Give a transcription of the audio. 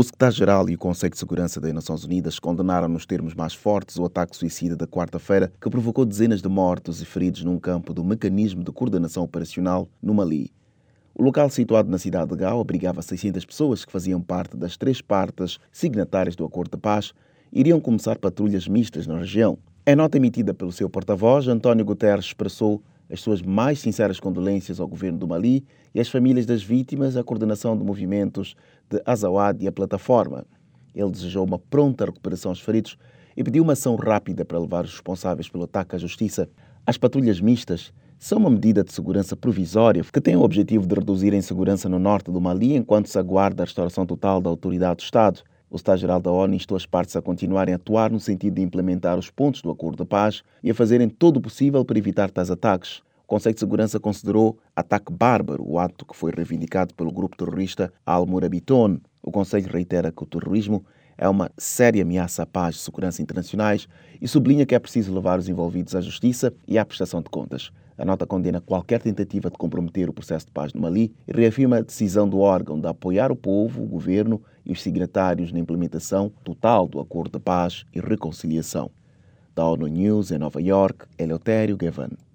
O secretário-geral e o Conselho de Segurança das Nações Unidas condenaram nos termos mais fortes o ataque suicida da quarta-feira que provocou dezenas de mortos e feridos num campo do Mecanismo de Coordenação Operacional no Mali. O local, situado na cidade de Gao, abrigava 600 pessoas que faziam parte das 3 partes signatárias do Acordo de Paz e iriam começar patrulhas mistas na região. Em nota emitida pelo seu porta-voz, António Guterres expressou as suas mais sinceras condolências ao governo do Mali e às famílias das vítimas, à coordenação de movimentos de Azawad e a plataforma. Ele desejou uma pronta recuperação aos feridos e pediu uma ação rápida para levar os responsáveis pelo ataque à justiça. As patrulhas mistas são uma medida de segurança provisória que tem o objetivo de reduzir a insegurança no norte do Mali enquanto se aguarda a restauração total da autoridade do Estado. O secretário-geral da ONU instou as partes a continuarem a atuar no sentido de implementar os pontos do acordo de paz e a fazerem todo o possível para evitar tais ataques. O Conselho de Segurança considerou ataque bárbaro o ato que foi reivindicado pelo grupo terrorista Al-Murabiton. O Conselho reitera que o terrorismo é uma séria ameaça à paz e segurança internacionais e sublinha que é preciso levar os envolvidos à justiça e à prestação de contas. A nota condena qualquer tentativa de comprometer o processo de paz no Mali e reafirma a decisão do órgão de apoiar o povo, o governo e os signatários na implementação total do Acordo de Paz e Reconciliação. Da ONU News em Nova York, Eleutério Gavan.